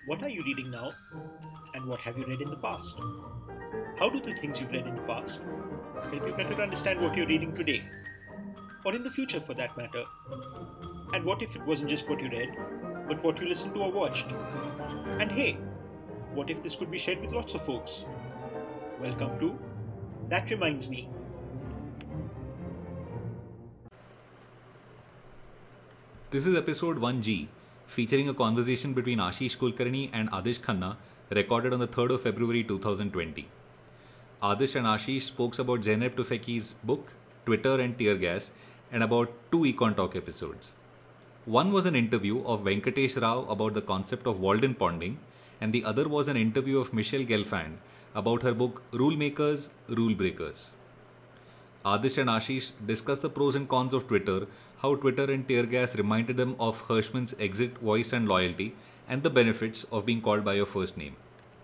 What are you reading now? And what have you read in the past? How do the things you've read in the past help you better understand what you're reading today? Or in the future for that matter? And what if it wasn't just what you read, but what you listened to or watched? And hey, what if this could be shared with lots of folks? Welcome to That Reminds Me. This is episode 1G, featuring a conversation between Ashish Kulkarni and Adish Khanna, recorded on the 3rd of February 2020. Adish and Ashish spoke about Zeynep Tufekci's book, Twitter and Tear Gas, and about 2 Econ Talk episodes. One was an interview of Venkatesh Rao about the concept of Walden ponding, and the other was an interview of Michelle Gelfand about her book Rule Makers, Rule Breakers. Adish and Ashish discussed the pros and cons of Twitter, how Twitter and Tear Gas reminded them of Hirschman's exit, voice and loyalty, and the benefits of being called by your first name.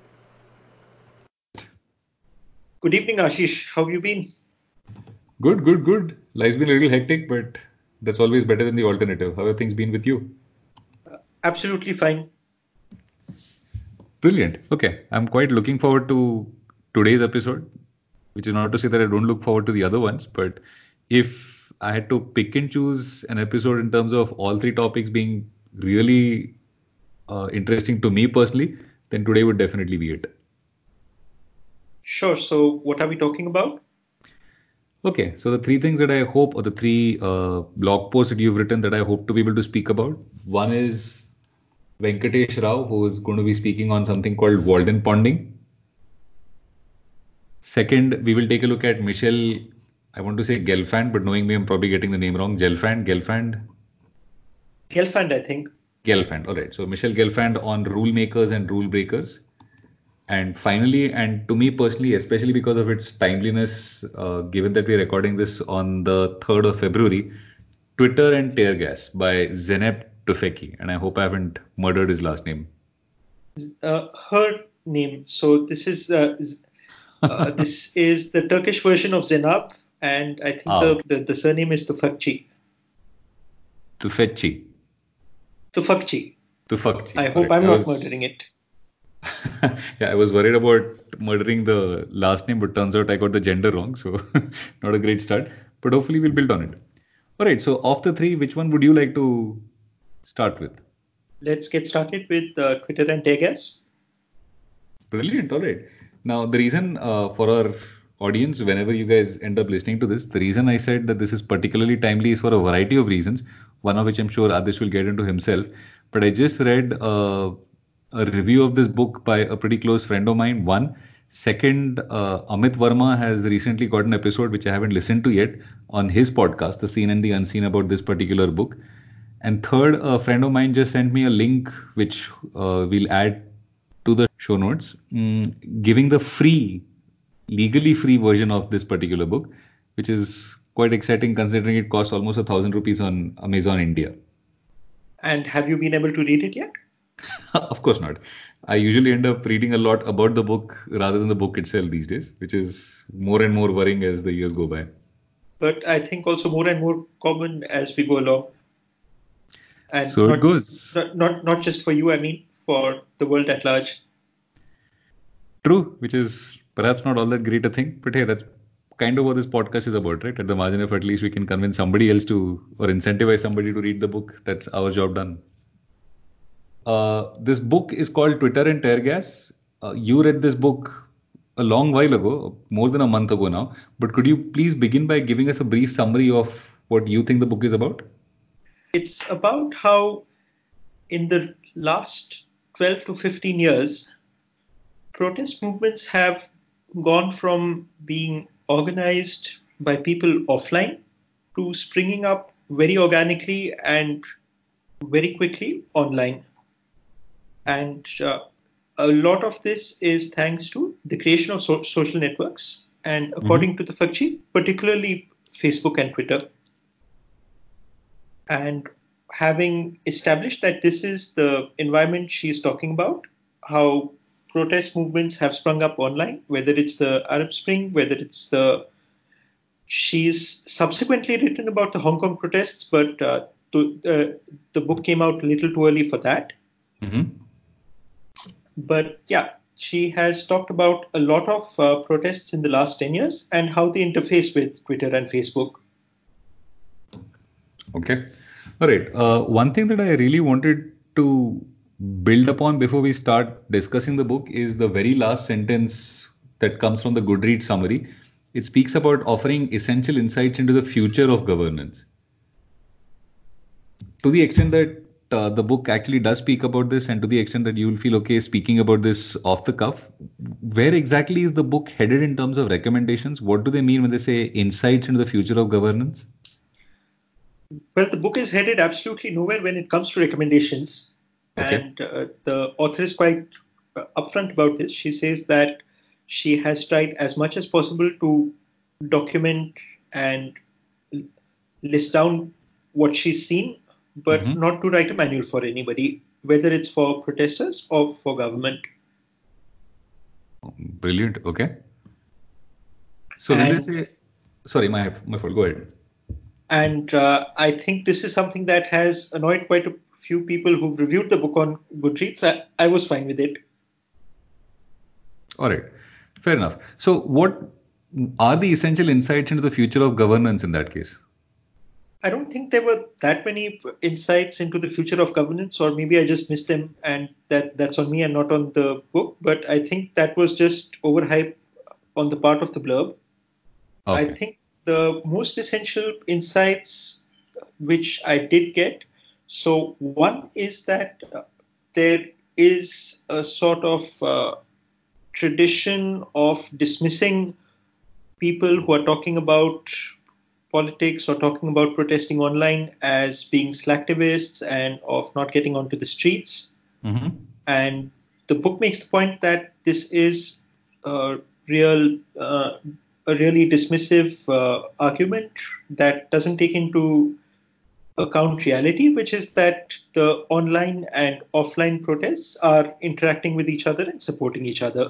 Good evening, Ashish. How have you been? Good. Life's been a little hectic, but that's always better than the alternative. How have things been with you? Absolutely fine. Brilliant. Okay, I'm quite looking forward to today's episode, which is not to say that I don't look forward to the other ones, but if I had to pick and choose an episode in terms of all three topics being really interesting to me personally, then today would definitely be it. Sure. So, what are we talking about? Okay, so the three things that I hope, or the three blog posts that you've written that I hope to be able to speak about. One is Venkatesh Rao, who is going to be speaking on something called Walden ponding. Second, we will take a look at Michelle, I want to say Gelfand, but knowing me, I'm probably getting the name wrong. Gelfand, Gelfand, I think. Gelfand. All right. So Michelle Gelfand on rule makers and rule breakers. And finally, and to me personally, especially because of its timeliness, given that we're recording this on the 3rd of February, Twitter and Tear Gas by Zeynep Tufekci. And I hope I haven't murdered his last name. Her name. So this is this is the Turkish version of Zenab, and I think the surname is Tufekci. Tufekci. I hope I'm not murdering it. Yeah, I was worried about murdering the last name, but turns out I got the gender wrong, so not a great start. But hopefully we'll build on it. All right, so of the three, which one would you like to start with? Let's get started with Twitter and Tear Gas. Brilliant. All right. Now, the reason for our audience, whenever you guys end up listening to this, the reason I said that this is particularly timely is for a variety of reasons, one of which I'm sure Adish will get into himself. But I just read a review of this book by a pretty close friend of mine. One. Second, Amit Verma has recently got an episode which I haven't listened to yet on his podcast, The Seen and the Unseen, about this particular book. And third, a friend of mine just sent me a link which we'll add to the show notes, giving the legally free version of this particular book, which is quite exciting considering it costs almost 1,000 rupees on Amazon India. And have you been able to read it yet? Of course not. I usually end up reading a lot about the book rather than the book itself these days, which is more and more worrying as the years go by. But I think also more and more common as we go along. And so it goes. Not just for you, I mean, for the world at large. True, which is perhaps not all that great a thing, but hey, that's kind of what this podcast is about, right? At the margin, if at least we can convince somebody else to, or incentivize somebody to read the book, that's our job done. This book is called Twitter and Tear Gas. You read this book a long while ago, more than a month ago now, but could you please begin by giving us a brief summary of what you think the book is about? It's about how in the last 12 to 15 years, protest movements have gone from being organized by people offline to springing up very organically and very quickly online. And a lot of this is thanks to the creation of social networks. And according to the Tufekci, particularly Facebook and Twitter. And having established that this is the environment she's talking about, how protest movements have sprung up online, whether it's the Arab Spring, whether it's she's subsequently written about the Hong Kong protests, but the book came out a little too early for that. But yeah, she has talked about a lot of protests in the last 10 years and how they interface with Twitter and Facebook. Okay. All right. One thing that I really wanted to build upon before we start discussing the book is the very last sentence that comes from the Goodreads summary. It speaks about offering essential insights into the future of governance. To the extent that the book actually does speak about this, and to the extent that you will feel okay speaking about this off the cuff, where exactly is the book headed in terms of recommendations? What do they mean when they say insights into the future of governance? Well, the book is headed absolutely nowhere when it comes to recommendations. Okay. And the author is quite upfront about this. She says that she has tried as much as possible to document and list down what she's seen, but Mm-hmm. not to write a manual for anybody, whether it's for protesters or for government. Brilliant. Okay. So when they And say, sorry, my fault. Go ahead. I think this is something that has annoyed quite a few people who've reviewed the book on Goodreads. I was fine with it. All right. Fair enough. So what are the essential insights into the future of governance in that case? I don't think there were that many insights into the future of governance, or maybe I just missed them, and that's on me and not on the book. But I think that was just overhype on the part of the blurb. I Okay. think the most essential insights which I did get. So one is that there is a sort of tradition of dismissing people who are talking about politics or talking about protesting online as being slacktivists and of not getting onto the streets. Mm-hmm. And the book makes the point that this is a real, a really dismissive argument that doesn't take into account reality, which is that the online and offline protests are interacting with each other and supporting each other.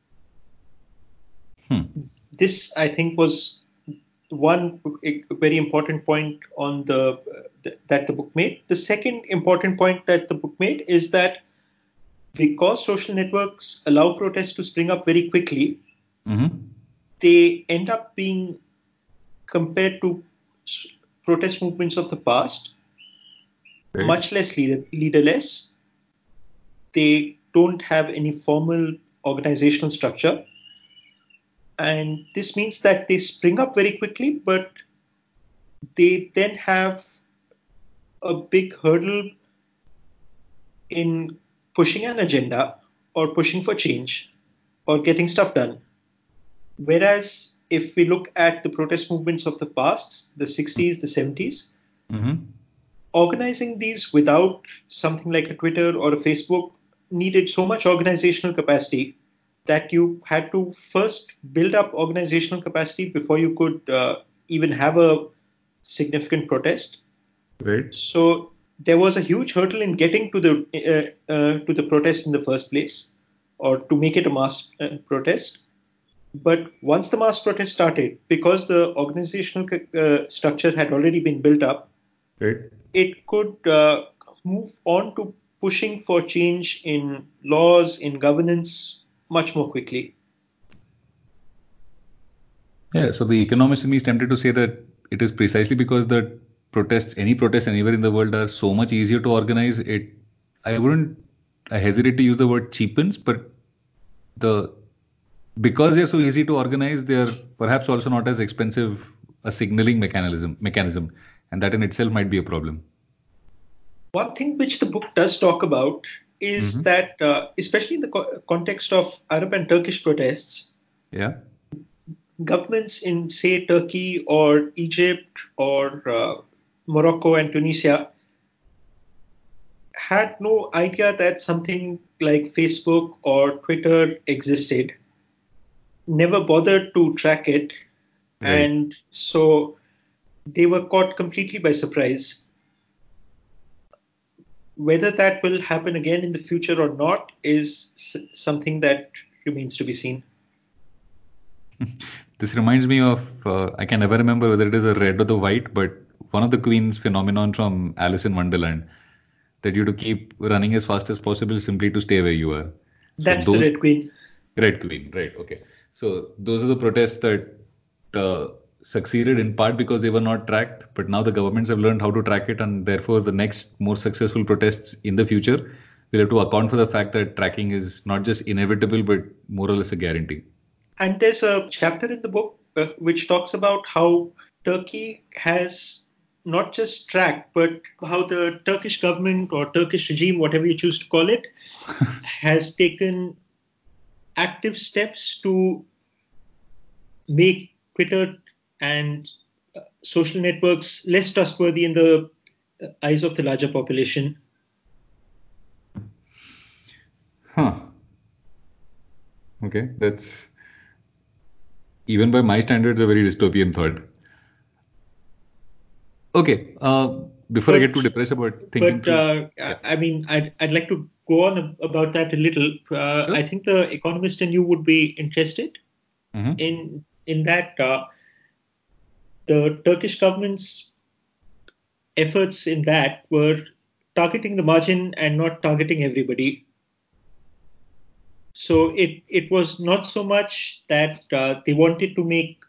Hmm. This, I think, was one very important point on that the book made. The second important point that the book made is that because social networks allow protests to spring up very quickly, Mm-hmm. they end up being compared to protest movements of the past Right. much less leaderless. They don't have any formal organizational structure, and this means that they spring up very quickly, but they then have a big hurdle in pushing an agenda or pushing for change or getting stuff done. Whereas if we look at the protest movements of the past, the 60s, the 70s, Mm-hmm. organizing these without something like a Twitter or a Facebook needed so much organizational capacity that you had to first build up organizational capacity before you could even have a significant protest. Right. So there was a huge hurdle in getting to the protest in the first place, or to make it a mass protest. But once the mass protest started, because the organizational structure had already been built up, Right. it could move on to pushing for change in laws, in governance, much more quickly. Yeah. So the economist in me is tempted to say that it is precisely because the protests, any protests anywhere in the world, are so much easier to organize. I wouldn't, I hesitate to use the word cheapens, but the because they're so easy to organize, they're perhaps also not as expensive a signaling mechanism, and that in itself might be a problem. One thing which the book does talk about is Mm-hmm. that, especially in the context of Arab and Turkish protests, Yeah. governments in, say, Turkey or Egypt or Morocco and Tunisia had no idea that something like Facebook or Twitter existed, never bothered to track it, Right. and so they were caught completely by surprise. Whether that will happen again in the future or not is something that remains to be seen. This reminds me of, I can never remember whether it is a red or the white, but one of the Queen's phenomenon from Alice in Wonderland, that you have to keep running as fast as possible simply to stay where you are. That's the Red Queen. Red Queen, right? Okay. So those are the protests that succeeded in part because they were not tracked, but now the governments have learned how to track it, and therefore the next more successful protests in the future will have to account for the fact that tracking is not just inevitable but more or less a guarantee. And there's a chapter in the book which talks about how Turkey has not just tracked, but how the Turkish government or Turkish regime, whatever you choose to call it, has taken active steps to make Twitter and social networks less trustworthy in the eyes of the larger population. Okay, that's even by my standards a very dystopian thought. Okay, before I get too depressed about thinking through. I mean, I'd like to go on about that a little. Sure. I think the Economist and you would be interested in that. The Turkish government's efforts in that were targeting the margin and not targeting everybody. So it was not so much that they wanted to make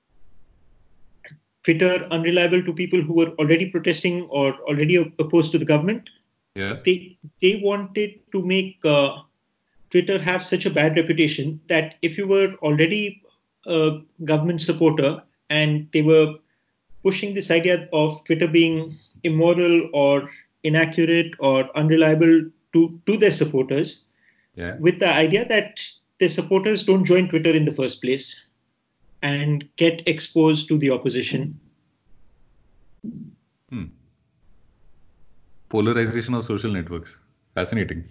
Twitter unreliable to people who were already protesting or already opposed to the government. Yeah. They wanted to make Twitter have such a bad reputation that if you were already a government supporter and they were pushing this idea of Twitter being immoral or inaccurate or unreliable to their supporters, with the idea that their supporters don't join Twitter in the first place and get exposed to the opposition. Polarization of social networks. Fascinating.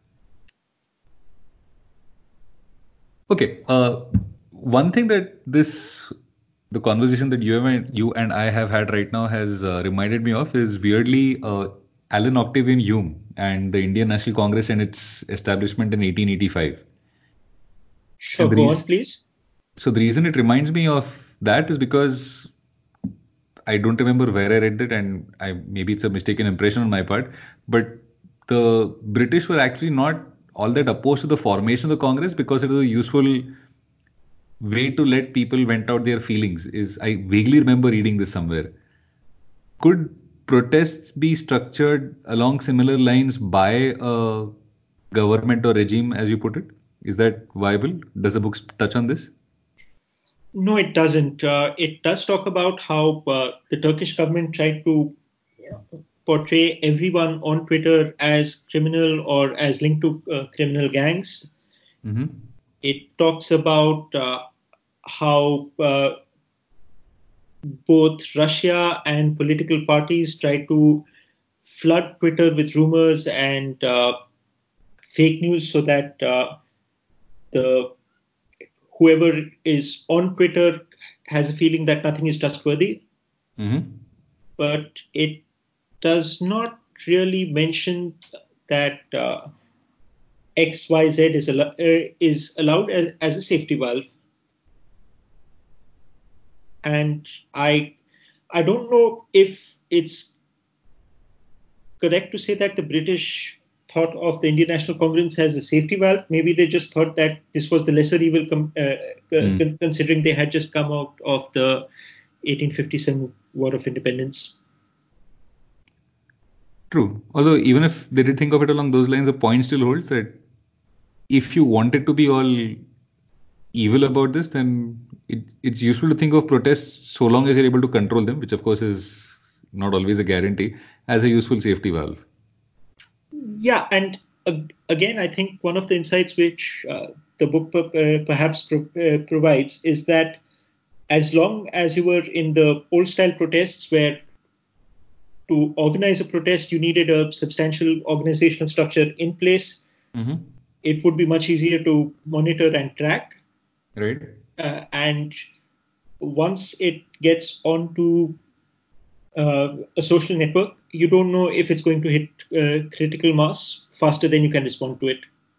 Okay. One thing that the conversation that you and I have had right now has reminded me of is weirdly Alan Octavian Hume and the Indian National Congress and its establishment in 1885. Sure, go on, please. So the reason it reminds me of that is because I don't remember where I read it, and maybe it's a mistaken impression on my part, but the British were actually not all that opposed to the formation of the Congress because it was a useful way to let people vent out their feelings. I vaguely remember reading this somewhere. Could protests be structured along similar lines by a government or regime, as you put it? Is that viable? Does the book touch on this? No, it doesn't. It does talk about how the Turkish government tried to portray everyone on Twitter as criminal or as linked to criminal gangs. It talks about how both Russia and political parties try to flood Twitter with rumors and fake news so that whoever is on Twitter has a feeling that nothing is trustworthy. But it does not really mention that XYZ is allowed as a safety valve. And I don't know if it's correct to say that the British thought of the Indian National Congress as a safety valve. Maybe they just thought that this was the lesser evil, considering they had just come out of the 1857 War of Independence. True. Although even if they did think of it along those lines, the point still holds that if you wanted to be all evil about this, then it's useful to think of protests so long as you're able to control them, which of course is not always a guarantee, as a useful safety valve. Yeah, and again, I think one of the insights which the book perhaps provides is that as long as you were in the old style protests where to organize a protest you needed a substantial organizational structure in place, it would be much easier to monitor and track. Right. And once it gets onto a social network, you don't know if it's going to hit critical mass faster than you can respond to it.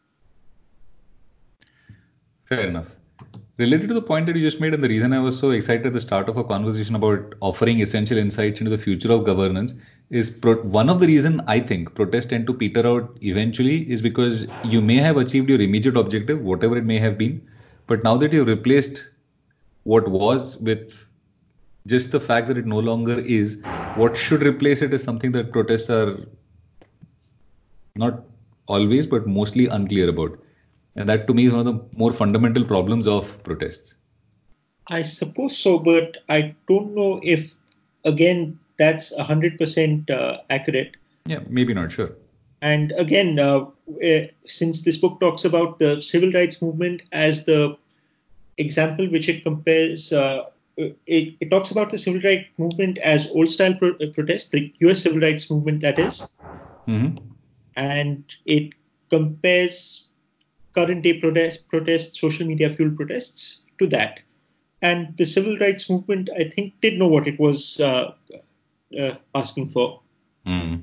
Fair enough. Related to the point that you just made, and the reason I was so excited at the start of our conversation about offering essential insights into the future of governance, one of the reason I think protests tend to peter out eventually is because you may have achieved your immediate objective, whatever it may have been, but now that you've replaced what was with just the fact that it no longer is, what should replace it is something that protests are not always but mostly unclear about. And that to me is one of the more fundamental problems of protests. I suppose so, but I don't know if, again, that's 100% accurate. Yeah, maybe not, sure. And again, since this book talks about the civil rights movement as the example which it compares, it talks about the civil rights movement as old style protest, the US civil rights movement, that is. Mm-hmm. And it compares current day protests, social media fueled protests to that. And the civil rights movement, I think, did know what it was asking for. Mm.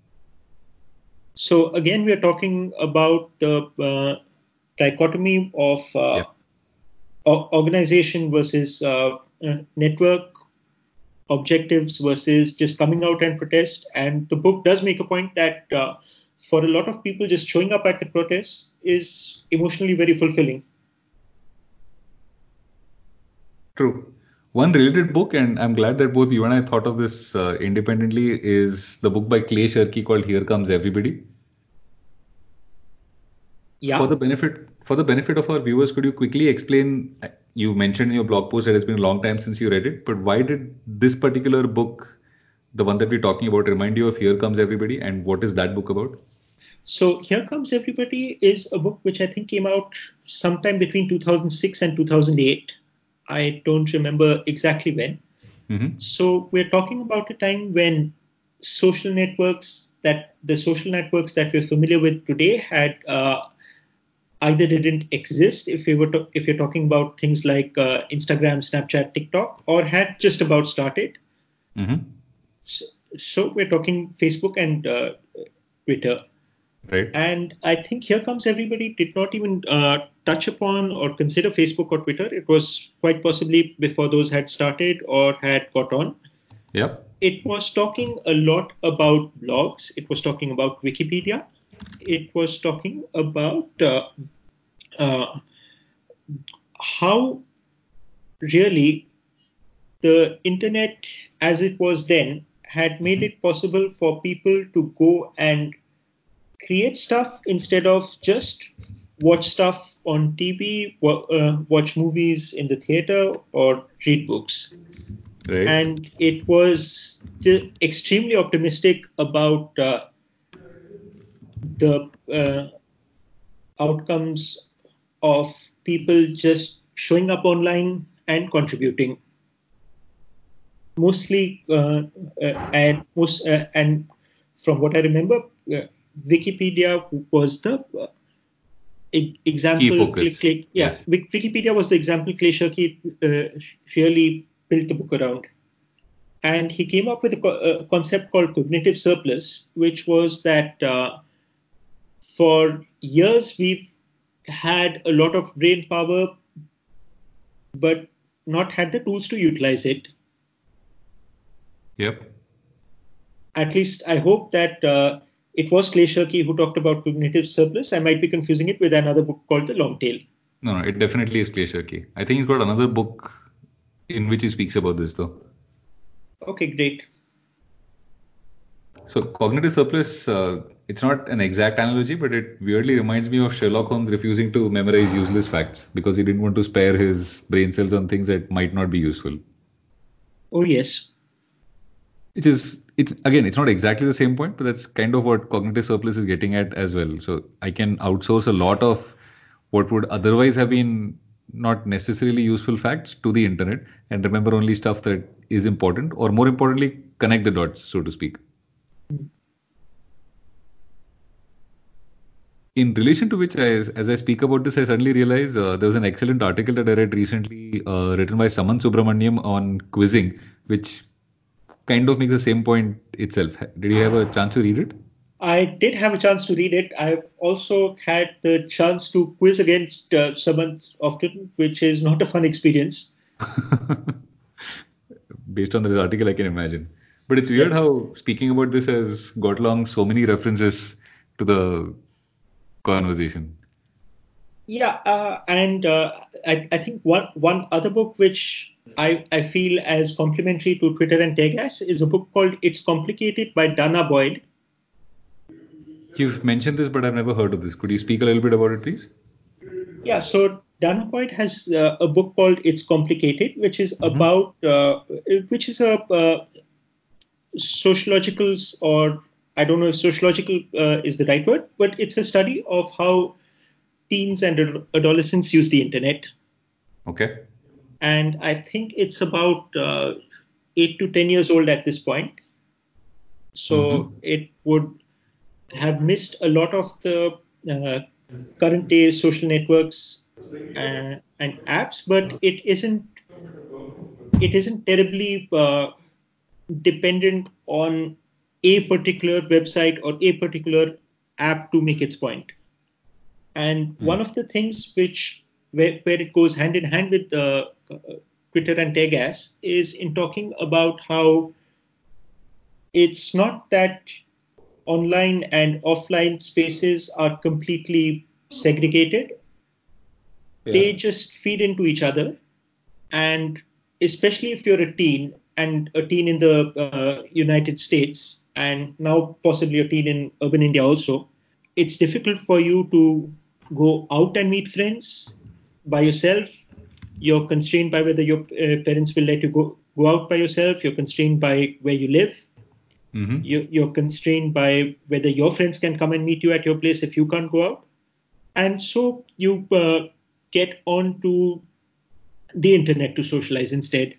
So again, we are talking about the dichotomy of organization versus network, objectives versus just coming out and protest. And the book does make a point that for a lot of people, just showing up at the protest is emotionally very fulfilling. True. One related book, and I'm glad that both you and I thought of this independently, is the book by Clay Shirky called Here Comes Everybody. Yeah. For the benefit of our viewers, could you quickly explain? You mentioned in your blog post that it's been a long time since you read it, but why did this particular book, the one that we're talking about, remind you of Here Comes Everybody, and what is that book about? So Here Comes Everybody is a book which I think came out sometime between 2006 and 2008. I don't remember exactly when. Mm-hmm. So we're talking about a time when the social networks that we're familiar with today had either didn't exist, if you're talking about things like Instagram, Snapchat, TikTok, or had just about started. Mm-hmm. So we're talking Facebook and Twitter. Right. And I think Here Comes Everybody did not even touch upon or consider Facebook or Twitter. It was quite possibly before those had started or had got on. Yep. It was talking a lot about blogs. It was talking about Wikipedia. It was talking about how really the internet as it was then had made it possible for people to go and create stuff instead of just watch stuff on TV, watch movies in the theater, or read books. Right. And it was extremely optimistic about the outcomes of people just showing up online and contributing. Mostly, and from what I remember, Wikipedia was the example. Key focus. Yes. Wikipedia was the example Clay Shirky really built the book around. And he came up with a concept called cognitive surplus, which was that for years we've had a lot of brain power, but not had the tools to utilize it. Yep. At least I hope that it was Clay Shirky who talked about cognitive surplus. I might be confusing it with another book called The Long Tail. No, it definitely is Clay Shirky. I think he's got another book in which he speaks about this, though. Okay, great. So cognitive surplus, it's not an exact analogy, but it weirdly reminds me of Sherlock Holmes refusing to memorize useless facts because he didn't want to spare his brain cells on things that might not be useful. Oh, yes. It's not exactly the same point, but that's kind of what cognitive surplus is getting at as well. So I can outsource a lot of what would otherwise have been not necessarily useful facts to the internet and remember only stuff that is important, or more importantly, connect the dots, so to speak. In relation to which, as I speak about this, I suddenly realize there was an excellent article that I read recently written by Saman Subramaniam on quizzing, which kind of makes the same point itself. Did you have a chance to read it? I did have a chance to read it. I've also had the chance to quiz against someone often, which is not a fun experience. Based on this article, I can imagine. But it's weird how speaking about this has got along so many references to the conversation. Yeah, and I think one other book which I feel as complementary to Twitter and Tegas is a book called It's Complicated by Dana Boyd. You've mentioned this, but I've never heard of this. Could you speak a little bit about it, please? Yeah, so Dana Boyd has a book called It's Complicated, which is about which is a sociological, or I don't know if sociological is the right word, but it's a study of how teens and adolescents use the internet. Okay. And I think it's about 8 to 10 years old at this point. So it would have missed a lot of the current day social networks and apps, but it isn't terribly dependent on a particular website or a particular app to make its point. And one of the things where it goes hand in hand with Twitter and Tegas is in talking about how it's not that online and offline spaces are completely segregated. Yeah. They just feed into each other. And especially if you're a teen, and a teen in the United States, and now possibly a teen in urban India also, it's difficult for you to go out and meet friends by yourself. You're constrained by whether your parents will let you go out by yourself. You're constrained by where you live. You're constrained by whether your friends can come and meet you at your place if you can't go out. And so you get onto the internet to socialize instead.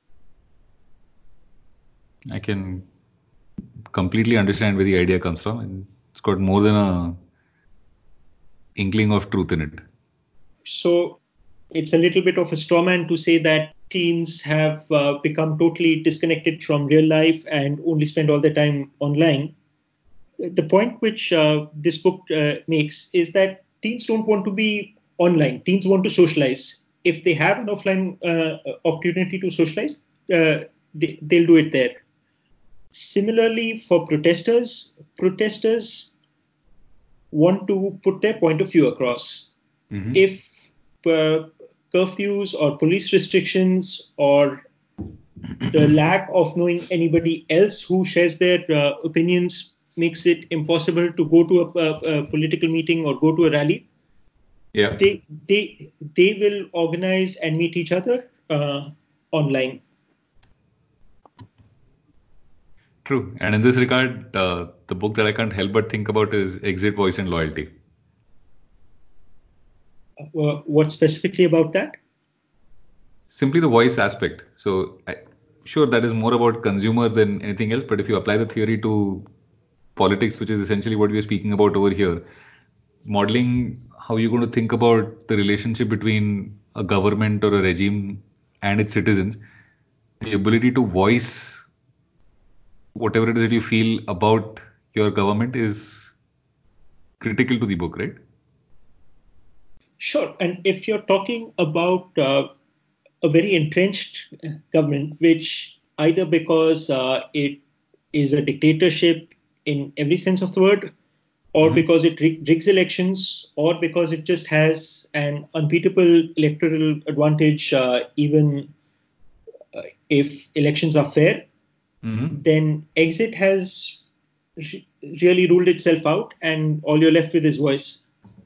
I can completely understand where the idea comes from, and it's got more than a inkling of truth in it. So it's a little bit of a straw man to say that teens have become totally disconnected from real life and only spend all their time online. The point which this book makes is that teens don't want to be online. Teens want to socialize. If they have an offline opportunity to socialize, they'll do it there. Similarly, for protesters want to put their point of view across. If curfews or police restrictions or the lack of knowing anybody else who shares their opinions makes it impossible to go to a political meeting or go to a rally, they will organize and meet each other online. True. And in this regard, the book that I can't help but think about is Exit, Voice and Loyalty. What specifically about that? Simply the voice aspect. So, sure, that is more about consumer than anything else. But if you apply the theory to politics, which is essentially what we are speaking about over here, modeling how you're going to think about the relationship between a government or a regime and its citizens, the ability to voice whatever it is that you feel about your government is critical to the book, right? Sure. And if you're talking about a very entrenched government, which either because it is a dictatorship in every sense of the word, or because it rigs elections, or because it just has an unbeatable electoral advantage, even if elections are fair, then Exit has really ruled itself out, and all you're left with is voice.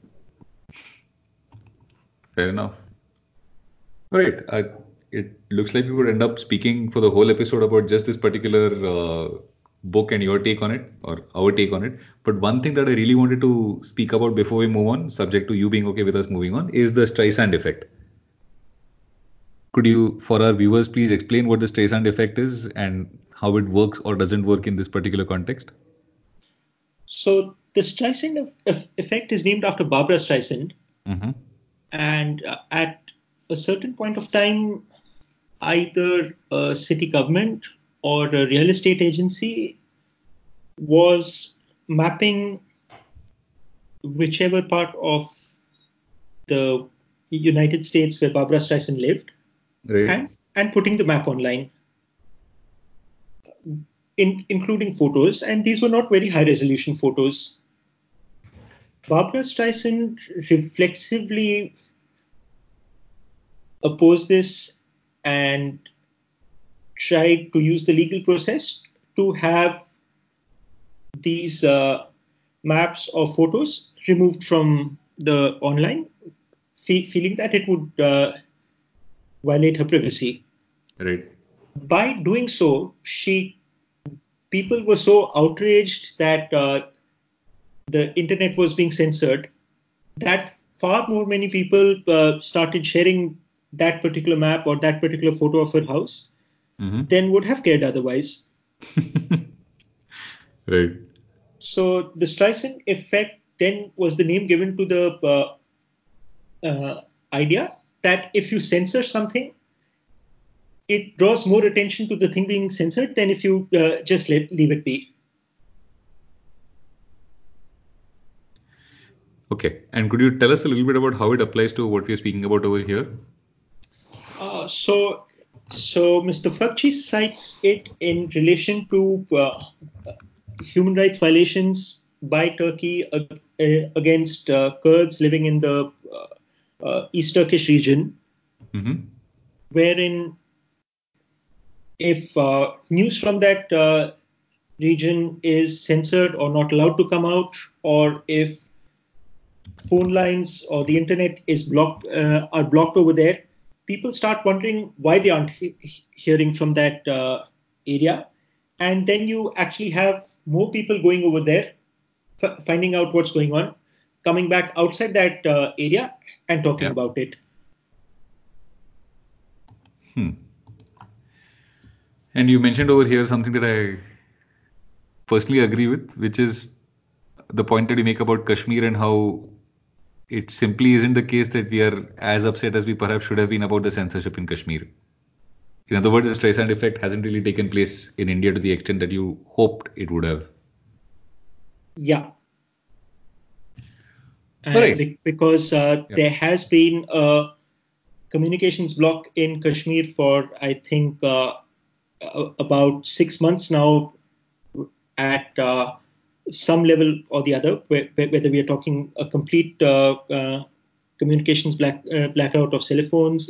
Fair enough. All right. It looks like we would end up speaking for the whole episode about just this particular book and your take on it, or our take on it. But one thing that I really wanted to speak about before we move on, subject to you being okay with us moving on, is the Streisand effect. Could you, for our viewers, please explain what the Streisand effect is and how it works or doesn't work in this particular context? So the Streisand effect is named after Barbra Streisand. And at a certain point of time, either a city government or a real estate agency was mapping whichever part of the United States where Barbra Streisand lived, right, and putting the map online. including photos, and these were not very high resolution photos. Barbara Streisand reflexively opposed this and tried to use the legal process to have these maps or photos removed from the online, feeling that it would violate her privacy. Right. By doing so, people were so outraged that the internet was being censored that far more many people started sharing that particular map or that particular photo of her house than would have cared otherwise. Right. So the Streisand effect then was the name given to the idea that if you censor something, it draws more attention to the thing being censored than if you just leave it be. Okay. And could you tell us a little bit about how it applies to what we are speaking about over here? So Mr. Fakchi cites it in relation to human rights violations by Turkey against Kurds living in the East Turkish region, wherein if news from that region is censored or not allowed to come out, or if phone lines or the internet is are blocked over there, people start wondering why they aren't hearing from that area, and then you actually have more people going over there, finding out what's going on, coming back outside that area and talking about it. And you mentioned over here something that I personally agree with, which is the point that you make about Kashmir and how it simply isn't the case that we are as upset as we perhaps should have been about the censorship in Kashmir. In other words, the Streisand effect hasn't really taken place in India to the extent that you hoped it would have. Yeah. Because there has been a communications block in Kashmir for, I think, about 6 months now at some level or the other, whether we are talking a complete communications blackout of cell phones,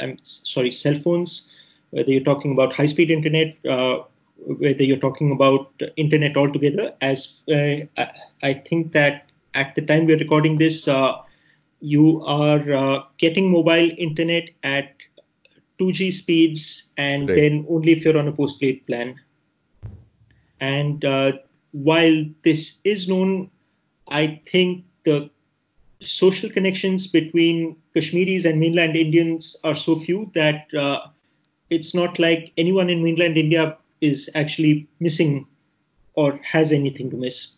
whether you're talking about high-speed internet, whether you're talking about internet altogether. As I think that at the time we're recording this, you are getting mobile internet at 2G speeds, and then only if you're on a postpaid plan. And while this is known, I think the social connections between Kashmiris and mainland Indians are so few that it's not like anyone in mainland India is actually missing or has anything to miss.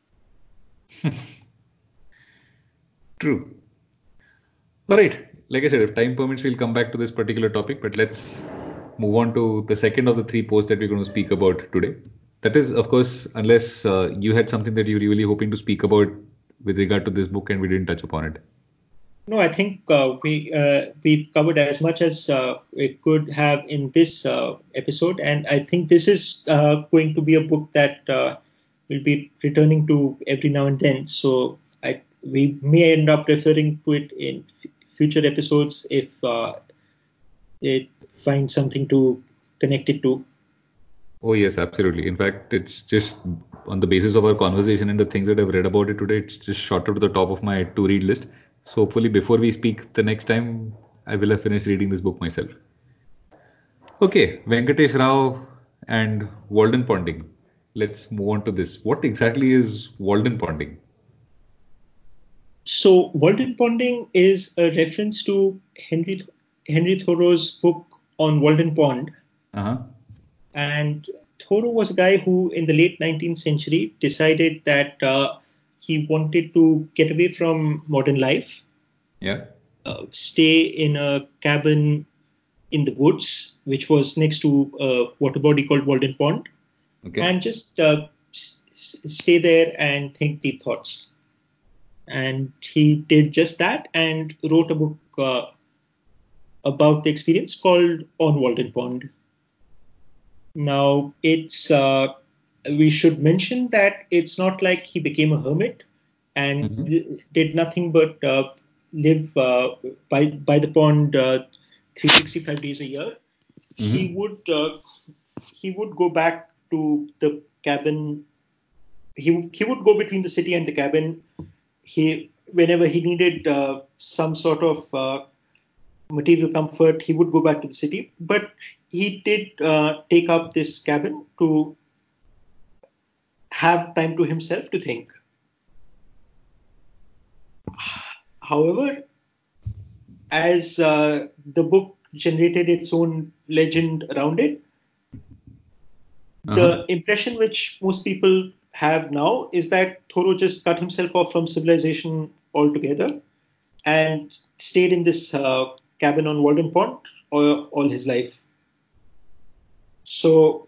True. All right. Like I said, if time permits, we'll come back to this particular topic, but let's move on to the second of the three posts that we're going to speak about today. That is, of course, unless you had something that you were really hoping to speak about with regard to this book and we didn't touch upon it. No, I think we've covered as much as we could have in this episode, and I think this is going to be a book that we'll be returning to every now and then. So we may end up referring to it in future episodes if it finds something to connect it to. Oh, yes, absolutely. In fact, it's just on the basis of our conversation and the things that I've read about it today, it's just shot up to the top of my to-read list. So hopefully before we speak the next time, I will have finished reading this book myself. Okay, Venkatesh Rao and Walden Ponding. Let's move on to this. What exactly is Walden Ponding? So Walden Ponding is a reference to Henry Thoreau's book on Walden Pond. And Thoreau was a guy who, in the late 19th century, decided that he wanted to get away from modern life. Stay in a cabin in the woods, which was next to a water body called Walden Pond, and just stay there and think deep thoughts. And he did just that and wrote a book about the experience called On Walden Pond. Now, we should mention that it's not like he became a hermit and Mm-hmm. did nothing but live by the pond 365 days a year. He Mm-hmm. would uh, he would go back to the cabin. He would go between the city and the cabin. He Whenever he needed some sort of material comfort, he would go back to the city. But he did take up this cabin to have time to himself to think. However, as the book generated its own legend around it, Uh-huh. the impression which most people have now is that Thoreau just cut himself off from civilization altogether and stayed in this cabin on Walden Pond all his life. So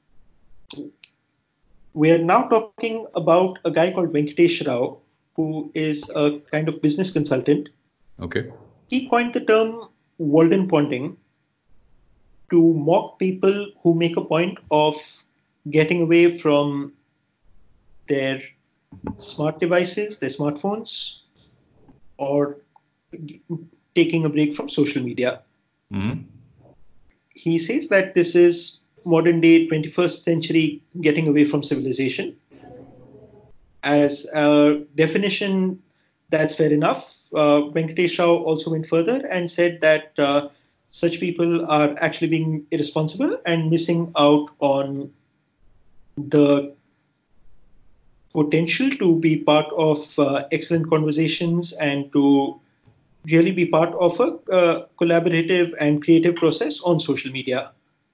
we are now talking about a guy called Venkatesh Rao, who is a kind of business consultant. Okay. He coined the term Walden Ponding to mock people who make a point of getting away from their smart devices, their smartphones, or taking a break from social media. Mm-hmm. He says that this is modern day 21st century getting away from civilization. As a definition, that's fair enough. Venkatesh Rao also went further and said that such people are actually being irresponsible and missing out on the potential to be part of excellent conversations and to really be part of a collaborative and creative process on social media.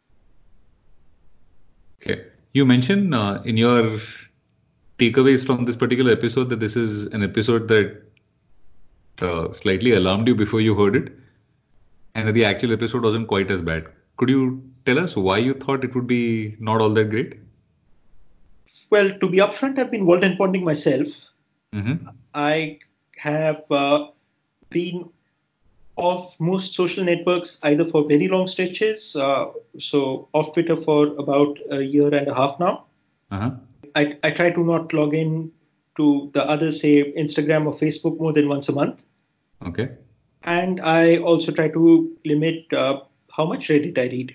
Okay. You mentioned in your takeaways from this particular episode that this is an episode that slightly alarmed you before you heard it, and that the actual episode wasn't quite as bad. Could you tell us why you thought it would be not all that great? Well, to be upfront, I've been Walden Ponding myself. Mm-hmm. I have been off most social networks either for very long stretches, so off Twitter for about a year and a half now. Uh-huh. I try to not log in to the other, say, Instagram or Facebook more than once a month. Okay. And I also try to limit how much Reddit I read.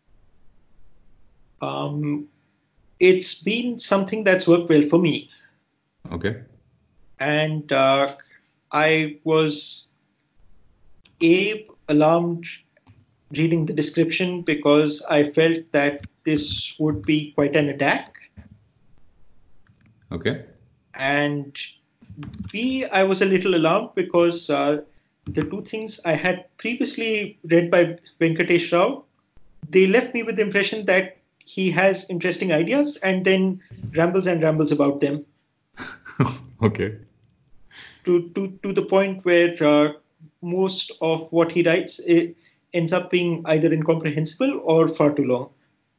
Um, it's been something that's worked well for me. Okay. And I was alarmed reading the description because I felt that this would be quite an attack. Okay. And B, I was a little alarmed because the two things I had previously read by Venkatesh Rao, they left me with the impression that he has interesting ideas and then rambles and rambles about them Okay. to the point where most of what he writes ends up being either incomprehensible or far too long.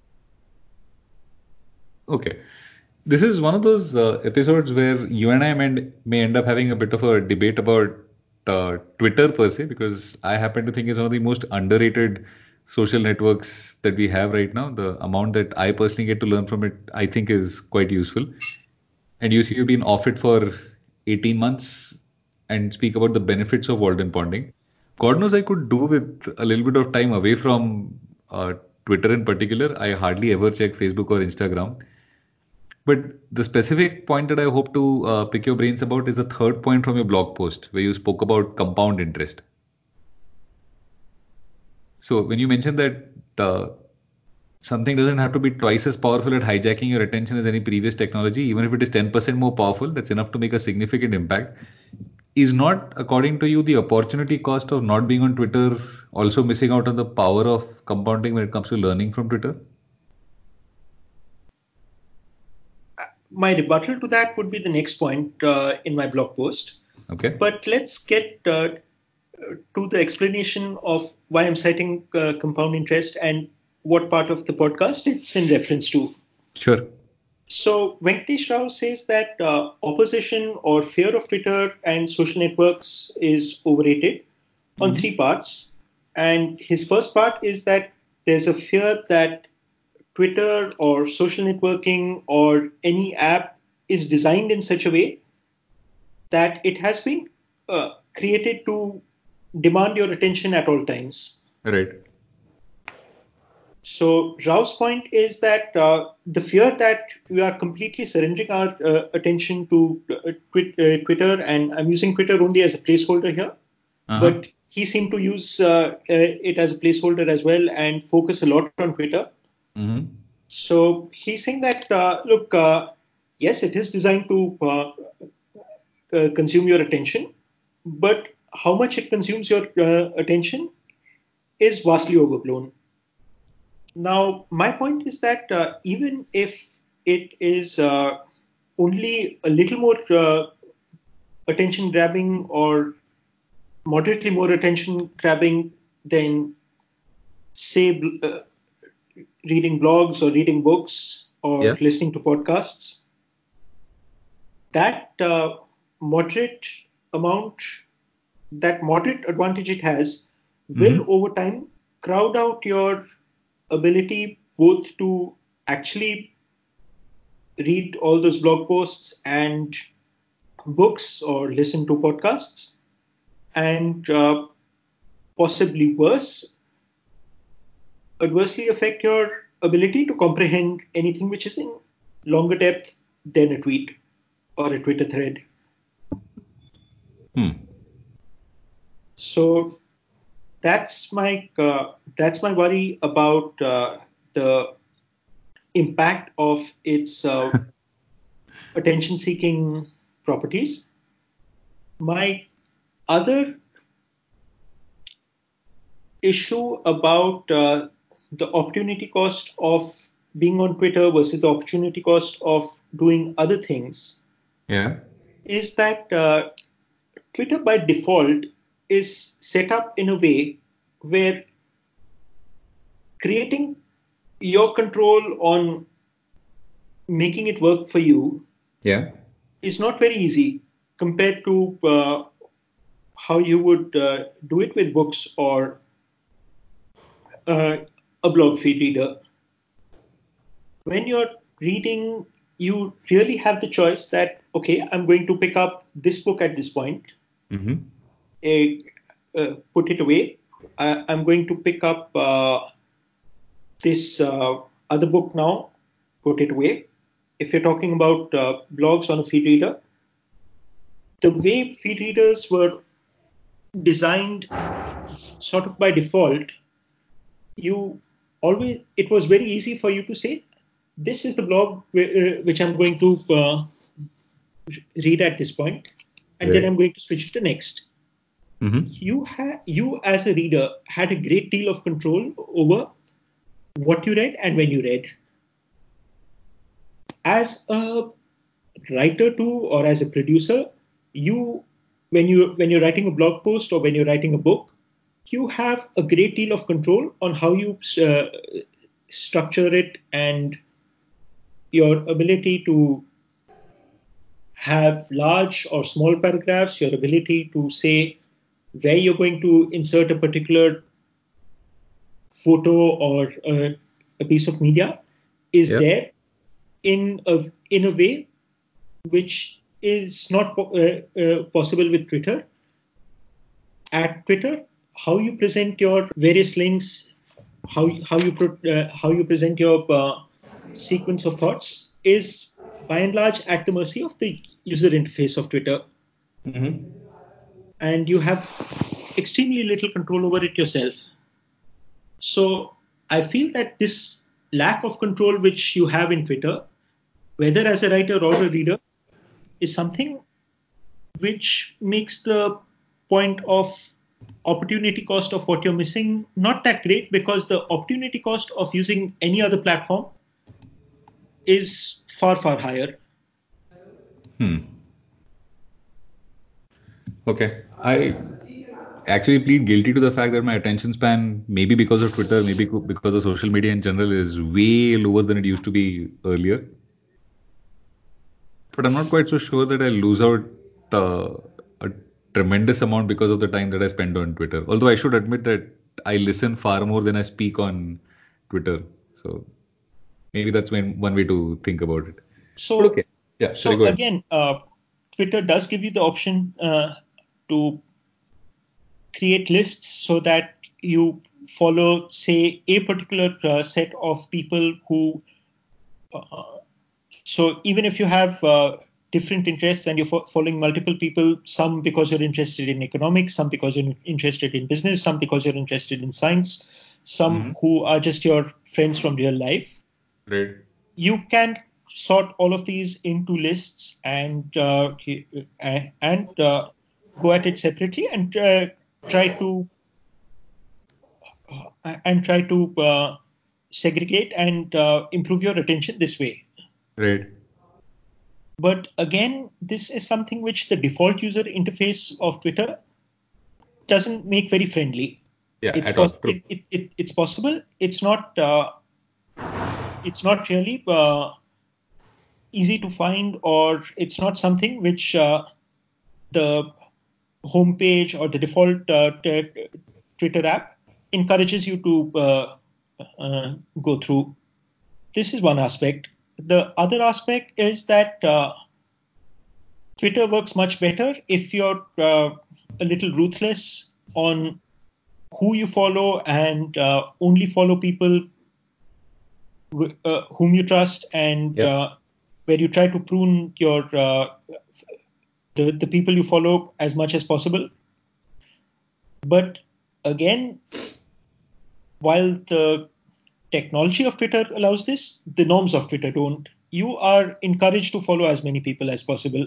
Okay. This is one of those episodes where you and I may end up having a bit of a debate about Twitter per se, because I happen to think it's one of the most underrated social networks that we have right now. The amount that I personally get to learn from it, I think, is quite useful. And you see, you've been off it for 18 months and speak about the benefits of Walden Ponding. God knows I could do with a little bit of time away from Twitter in particular. I hardly ever check Facebook or Instagram. But the specific point that I hope to pick your brains about is the third point from your blog post, where you spoke about compound interest. So when you mentioned that something doesn't have to be twice as powerful at hijacking your attention as any previous technology, even if it is 10% more powerful, that's enough to make a significant impact. Is not, according to you, the opportunity cost of not being on Twitter also missing out on the power of compounding when it comes to learning from Twitter? My rebuttal to that would be the next point in my blog post. Okay. But let's get to the explanation of why I'm citing compound interest and what part of the podcast it's in reference to. Sure. So, Venkatesh Rao says that opposition or fear of Twitter and social networks is overrated on Mm-hmm. three parts. And his first part is that there's a fear that Twitter or social networking or any app is designed in such a way that it has been created to demand your attention at all times. Right. So Rao's point is that the fear that we are completely surrendering our attention to Twitter, and I'm using Twitter only as a placeholder here, but he seemed to use it as a placeholder as well and focus a lot on Twitter. Mm-hmm. So he's saying that, look, yes, it is designed to consume your attention, but how much it consumes your attention is vastly overblown. Now, my point is that even if it is only a little more attention grabbing or moderately more attention grabbing than, say, reading blogs or reading books or listening to podcasts, that moderate amount, that moderate advantage it has will over time crowd out your ability both to actually read all those blog posts and books or listen to podcasts, and possibly worse, adversely affect your ability to comprehend anything which is in longer depth than a tweet or a Twitter thread. So that's my worry about the impact of its attention-seeking properties. My other issue about the opportunity cost of being on Twitter versus the opportunity cost of doing other things is that Twitter by default is set up in a way where creating your control on making it work for you is not very easy compared to how you would do it with books or a blog feed reader. When you're reading, you really have the choice that, okay, I'm going to pick up this book at this point, put it away. I'm going to pick up this other book now, put it away. If you're talking about blogs on a feed reader, the way feed readers were designed sort of by default, it was very easy for you to say, this is the blog which I'm going to read at this point, and then I'm going to switch to the next. You as a reader had a great deal of control over what you read and when you read. As a writer too, or as a producer, when you're writing a blog post or when you're writing a book, you have a great deal of control on how you structure it and your ability to have large or small paragraphs, your ability to say where you're going to insert a particular photo or a piece of media is there in a way which is not possible with Twitter. At Twitter, how you present your various links, how you present your sequence of thoughts is by and large at the mercy of the user interface of Twitter. And you have extremely little control over it yourself. So I feel that this lack of control which you have in Twitter, whether as a writer or a reader, is something which makes the point of opportunity cost of what you're missing not that great, because the opportunity cost of using any other platform is far, far higher. Okay. I actually plead guilty to the fact that my attention span, maybe because of Twitter, maybe because of social media in general, is way lower than it used to be earlier. But I'm not quite so sure that I lose out a tremendous amount because of the time that I spend on Twitter. Although I should admit that I listen far more than I speak on Twitter. So Maybe that's one way to think about it. But So, okay. Yeah, sorry, go ahead. again, Twitter does give you the option to create lists so that you follow, say, a particular set of people who. So even if you have different interests and you're following multiple people, some because you're interested in economics, some because you're interested in business, some because you're interested in science, some who are just your friends from real life, Right. you can sort all of these into lists and go at it separately and try to segregate and improve your attention this way. Right. But again, this is something which the default user interface of Twitter doesn't make very friendly. Yeah, It's at all. True. it's possible. It's not really easy to find, or it's not something which the homepage or the default Twitter app encourages you to go through. This is one aspect. The other aspect is that Twitter works much better if you're a little ruthless on who you follow and only follow people whom you trust, and where you try to prune your the people you follow as much as possible. But again, while the technology of Twitter allows this, the norms of Twitter don't. You are encouraged to follow as many people as possible.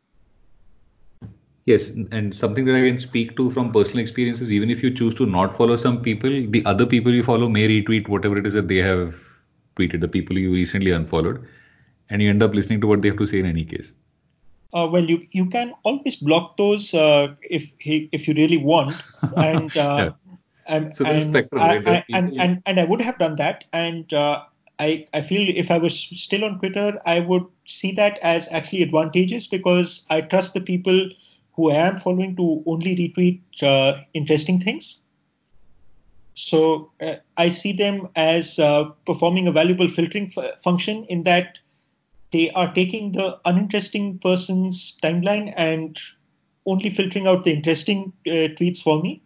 Yes, and something that I can speak to from personal experiences, even if you choose to not follow some people, the other people you follow may retweet whatever it is that they have tweeted, the people you recently unfollowed, and you end up listening to what they have to say in any case. Well, you can always block those if you really want, and Yeah. So there's a spectrum, right? There are people. and I would have done that, and I feel if I was still on Twitter, I would see that as actually advantageous because I trust the people who I am following to only retweet interesting things. So I see them as performing a valuable filtering function in that they are taking the uninteresting person's timeline and only filtering out the interesting tweets for me.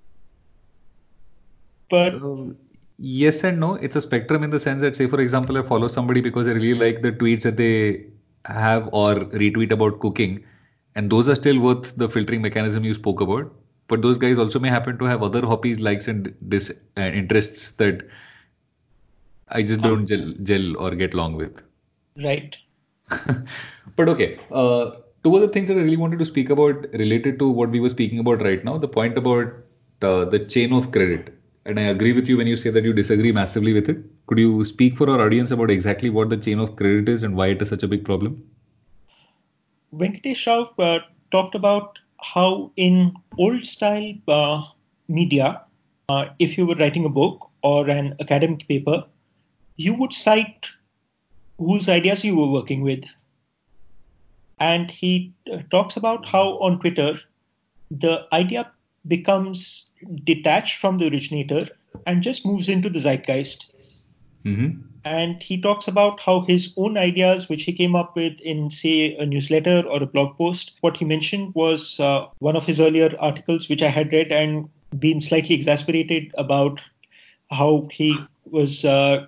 But Yes and no. It's a spectrum in the sense that, say, for example, I follow somebody because I really like the tweets that they have or retweet about cooking, and those are still worth the filtering mechanism you spoke about. But those guys also may happen to have other hobbies, likes, and interests that I just don't gel or get along with. right. But okay, two other things that I really wanted to speak about related to what we were speaking about right now, the point about the chain of credit. And I agree with you when you say that you disagree massively with it. Could you speak for our audience about exactly what the chain of credit is and why it is such a big problem? Venkatesh Rao talked about how in old style media, if you were writing a book or an academic paper, you would cite whose ideas you were working with. And he talks about how on Twitter, the idea becomes detached from the originator and just moves into the zeitgeist. Mm-hmm. And he talks about how his own ideas, which he came up with in, say, a newsletter or a blog post, what he mentioned was one of his earlier articles, which I had read and been slightly exasperated about how he was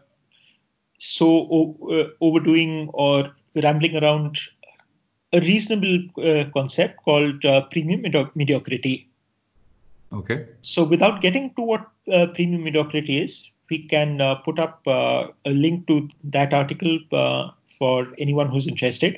overdoing or rambling around a reasonable concept called premium mediocrity. Okay. So without getting to what premium mediocrity is, we can put up a link to that article for anyone who's interested.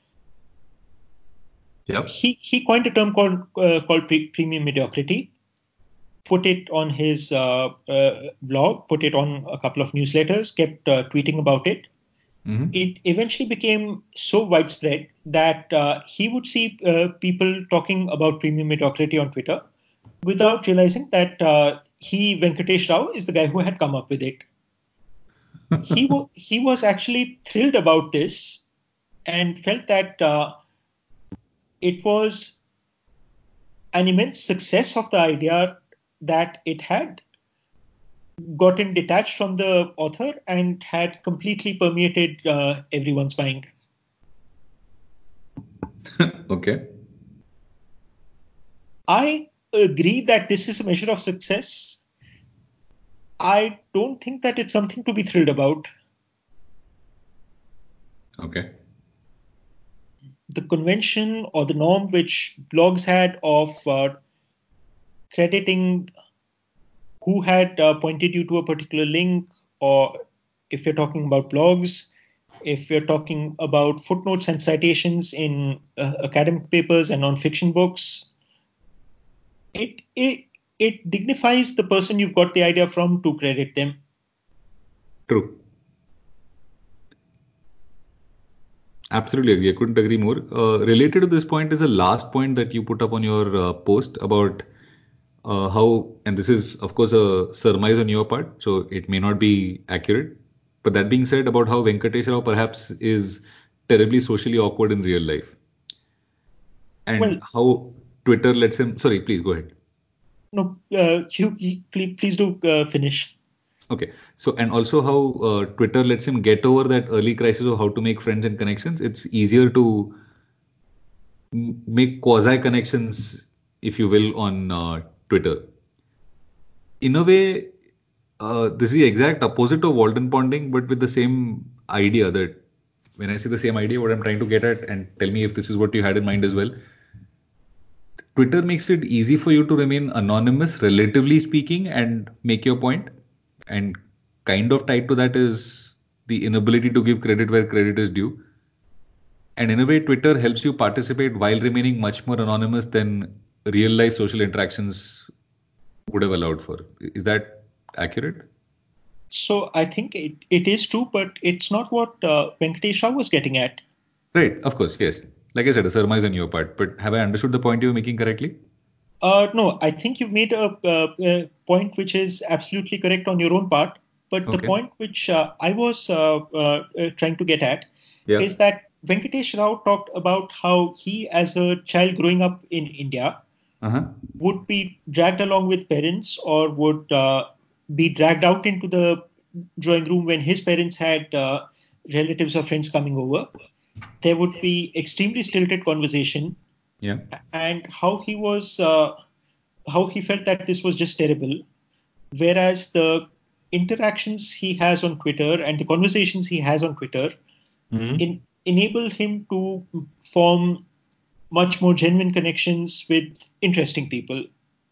Yep. He coined a term called premium mediocrity, put it on his blog, put it on a couple of newsletters, kept tweeting about it. Mm-hmm. It eventually became so widespread that he would see people talking about premium mediocrity on Twitter without realizing that he, Venkatesh Rao, is the guy who had come up with it. He was actually thrilled about this and felt that it was an immense success of the idea that it had gotten detached from the author and had completely permeated everyone's mind. Okay. I agree that this is a measure of success. I don't think that it's something to be thrilled about. Okay. The convention or the norm which blogs had of crediting who had pointed you to a particular link, or if you're talking about blogs, if you're talking about footnotes and citations in academic papers and non-fiction books, it dignifies the person you've got the idea from to credit them. True. Absolutely agree. I couldn't agree more. Related to this point is the last point that you put up on your post about how, and this is of course a surmise on your part, so it may not be accurate. But that being said, about how Venkatesh Rao perhaps is terribly socially awkward in real life, Well, and how Twitter lets him. Sorry, please go ahead. no, please do finish. Okay. So, and also how Twitter lets him get over that early crisis of how to make friends and connections. It's easier to make quasi connections, if you will, on Twitter. In a way, this is the exact opposite of Walden Ponding, but with the same idea that when I say the same idea, what I'm trying to get at, and tell me if this is what you had in mind as well. Twitter makes it easy for you to remain anonymous, relatively speaking, and make your point. And kind of tied to that is the inability to give credit where credit is due. And in a way, Twitter helps you participate while remaining much more anonymous than real life social interactions would have allowed for. Is that accurate? So I think it is true, but it's not what Venkatesh Rao was getting at. Right, of course, yes. Like I said, a surmise on your part. But have I understood the point you were making correctly? No, I think you've made a point which is absolutely correct on your own part. But the Okay. point which I was trying to get at Yeah. is that Venkatesh Rao talked about how he, as a child growing up in India, Uh-huh. would be dragged along with parents or would be dragged out into the drawing room when his parents had relatives or friends coming over. There would be extremely stilted conversation, Yeah. and how he felt that this was just terrible. Whereas the interactions he has on Twitter and the conversations he has on Twitter Hmm. enable him to form much more genuine connections with interesting people.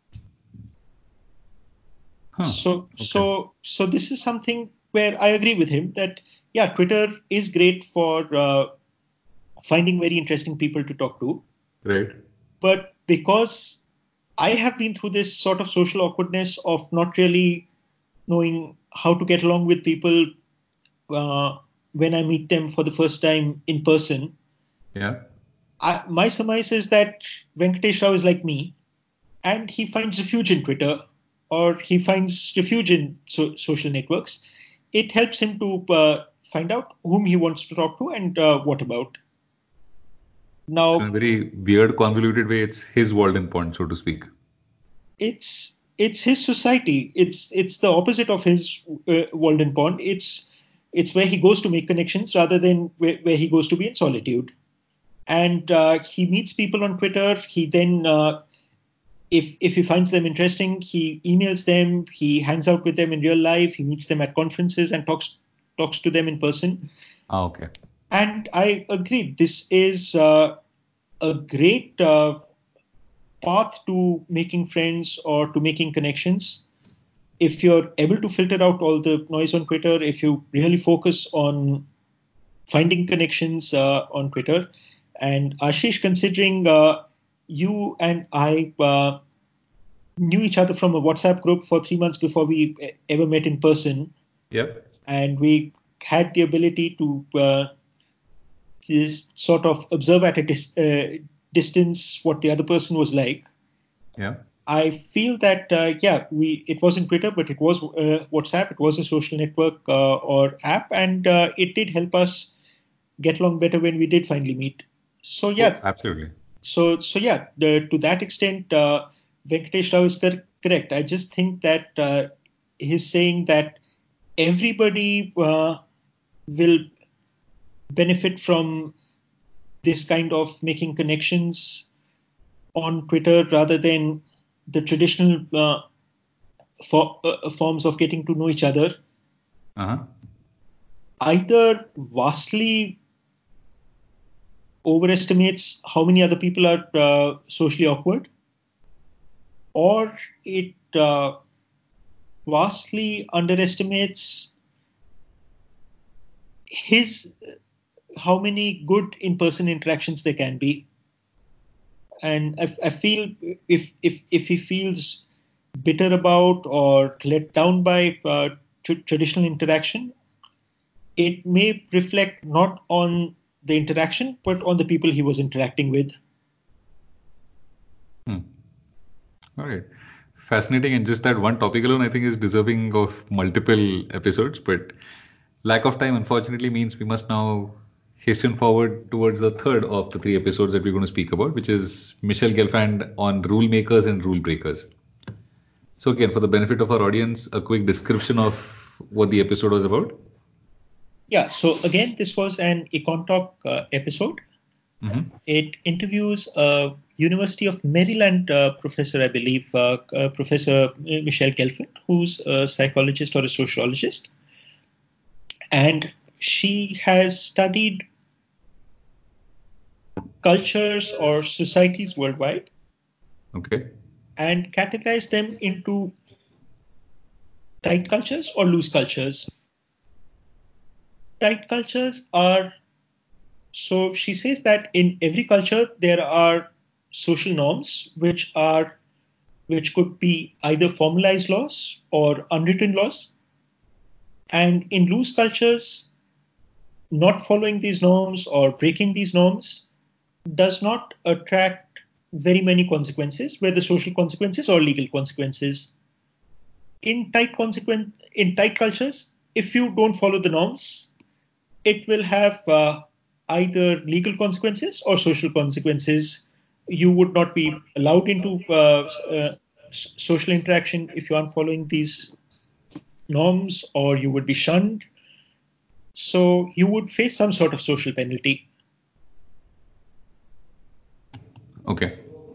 Huh. Okay. So this is something where I agree with him that yeah, Twitter is great for finding very interesting people to talk to, Right. but because I have been through this sort of social awkwardness of not really knowing how to get along with people uh, when I meet them for the first time in person. Yeah. My surmise is that Venkatesh Rao is like me, and he finds refuge in Twitter or he finds refuge in social networks. It helps him to find out whom he wants to talk to and what about. So in a Now, very weird, convoluted way, it's his Walden Pond, so to speak. it's his society. It's the opposite of his Walden Pond. It's where he goes to make connections rather than where he goes to be in solitude. And he meets people on Twitter. He then if he finds them interesting, he emails them, he hangs out with them in real life, he meets them at conferences and talks to them in person. Ah, okay. And I agree, this is a great path to making friends or to making connections. If you're able to filter out all the noise on Twitter, if you really focus on finding connections on Twitter, and Ashish, considering you and I knew each other from a WhatsApp group for 3 months before we ever met in person, Yep. and we had the ability to just sort of observe at a distance what the other person was like. Yeah. I feel that yeah, we it wasn't Twitter, but it was WhatsApp. It was a social network or app, and it did help us get along better when we did finally meet. So Oh, yeah, absolutely. so yeah, to that extent, Venkatesh Rao is correct. I just think that he's saying that everybody will benefit from this kind of making connections on Twitter rather than the traditional forms of getting to know each other. Either vastly overestimates how many other people are socially awkward, or it vastly underestimates how many good in-person interactions there can be. And I feel if he feels bitter about or let down by traditional interaction, it may reflect not on the interaction, but on the people he was interacting with. All right. Fascinating. And just that one topic alone, I think, is deserving of multiple episodes. But lack of time, unfortunately, means we must now hasten forward towards the third of the 3 episodes that we're going to speak about, which is Michel Gelfand on rule makers and rule breakers. So again, for the benefit of our audience, a quick description of what the episode was about. Yeah, so again, this was an Econ Talk episode. It interviews a University of Maryland professor, I believe, Professor Michel Gelfand, who's a psychologist or a sociologist. And she has studied cultures or societies worldwide. Okay. And categorized them into tight cultures or loose cultures. Tight cultures are, so she says that in every culture there are social norms which could be either formalized laws or unwritten laws. And in loose cultures, not following these norms or breaking these norms does not attract very many consequences, whether social consequences or legal consequences. In tight cultures, if you don't follow the norms, it will have either legal consequences or social consequences. You would not be allowed into social interaction if you aren't following these norms, or you would be shunned. So you would face some sort of social penalty. Okay.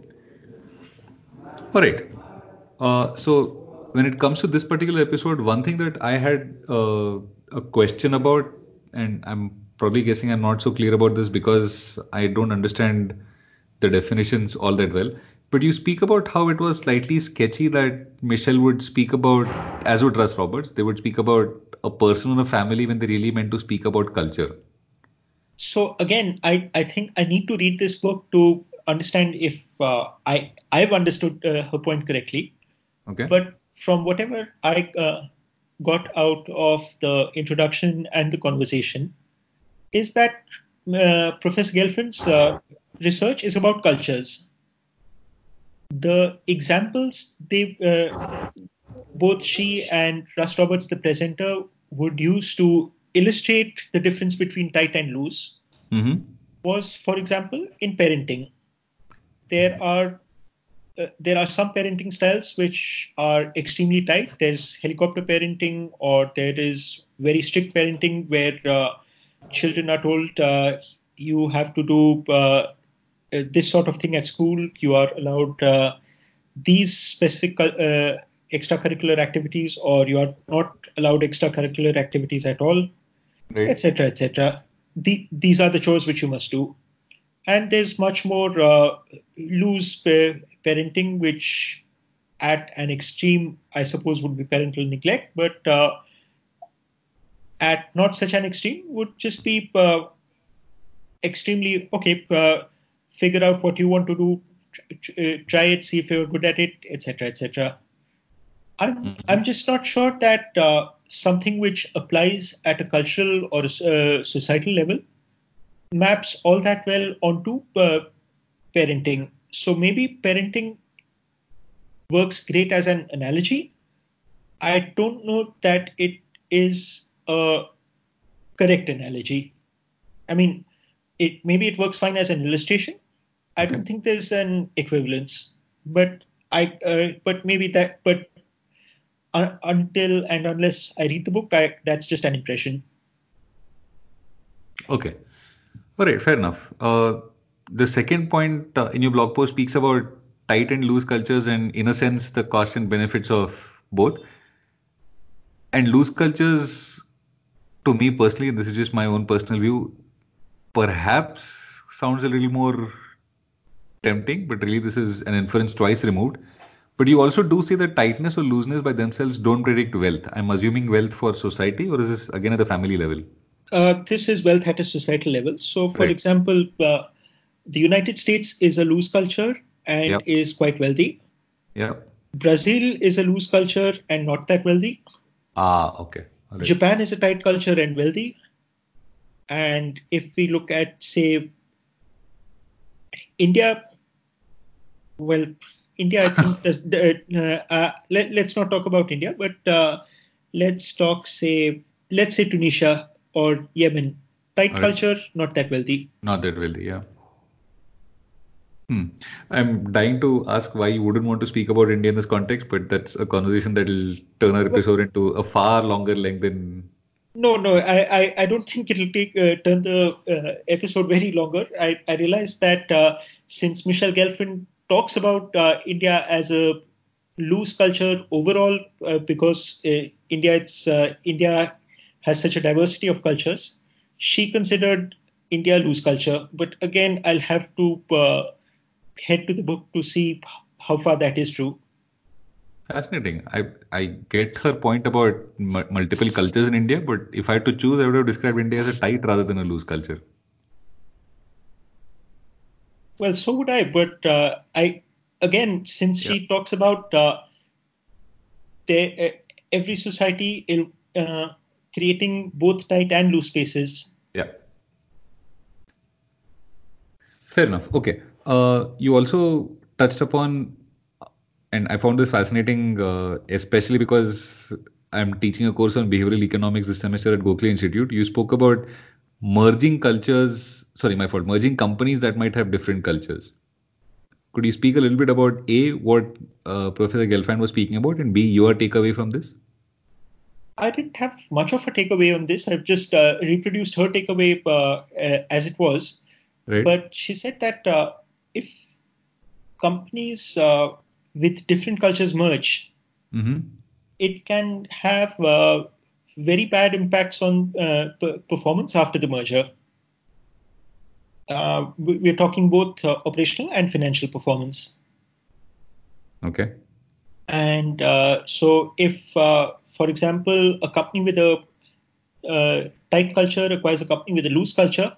All right. So when it comes to this particular episode, one thing that I had a question about, and I'm probably guessing I'm not so clear about this because I don't understand the definitions all that well. But you speak about how it was slightly sketchy that Michelle would speak about, as would Russ Roberts, they would speak about a person or a family when they really meant to speak about culture. So again, I think I need to read this book to understand if I've understood her point correctly. Okay. But from whatever I got out of the introduction and the conversation, is that Professor Gelfand's research is about cultures. The examples both she and Russ Roberts, the presenter, would use to illustrate the difference between tight and loose was, for example, in parenting. There are some parenting styles which are extremely tight. There's helicopter parenting, or there is very strict parenting where children are told you have to do this sort of thing at school. You are allowed these specific extracurricular activities, or you are not allowed extracurricular activities at all, etc., etc. These are the chores which you must do. And there's much more loose parenting, which at an extreme, I suppose, would be parental neglect, but at not such an extreme would just be extremely, okay, figure out what you want to do, try it, see if you're good at it, etc., etc. I'm just not sure that something which applies at a cultural or a societal level maps all that well onto parenting. So maybe parenting works great as an analogy. I don't know that it is a correct analogy. I mean, maybe it works fine as an illustration. I don't think there's an equivalence, but maybe that. But until and unless I read the book, that's just an impression. Okay. All right, fair enough. The second point in your blog post speaks about tight and loose cultures and, in a sense, the costs and benefits of both. And loose cultures, to me personally, this is just my own personal view, perhaps sounds a little more tempting, but really this is an inference twice removed. But you also do say that tightness or looseness by themselves don't predict wealth. I'm assuming wealth for society, or is this again at the family level? This is wealth at a societal level. So, for Right. example, the United States is a loose culture and Yep. is quite wealthy. Yep. Brazil is a loose culture and not that wealthy. Okay. All right. Japan is a tight culture and wealthy. And if we look at, say, India, well, India, I think, let's not talk about India, but let's say Tunisia or Yemen. Tight All right. culture, not that wealthy. Not that wealthy, yeah. I'm dying to ask why you wouldn't want to speak about India in this context, but that's a conversation that will turn our Well, episode into a far longer length than. no, I don't think it'll turn the episode very longer. I realize that since Michelle Gelfand talks about India as a loose culture overall, because India has such a diversity of cultures, she considered India loose culture. But again, I'll have to head to the book to see how far that is true. Fascinating. I get her point about multiple cultures in India, but if I had to choose, I would have described India as a tight rather than a loose culture. Well, so would I, but since Yeah. she talks about every society creating both tight and loose spaces. Yeah. Fair enough. Okay. You also touched upon, and I found this fascinating, especially because I'm teaching a course on behavioral economics this semester at Gokhale Institute. You spoke about merging cultures, sorry, my fault, merging companies that might have different cultures. Could you speak a little bit about A, what Professor Gelfand was speaking about, and B, your takeaway from this? I didn't have much of a takeaway on this. I've just reproduced her takeaway as it was. Right? But she said that if companies with different cultures merge, Mm-hmm. it can have very bad impacts on performance after the merger. We're talking both operational and financial performance. Okay. And so, if, for example, a company with a tight culture acquires a company with a loose culture,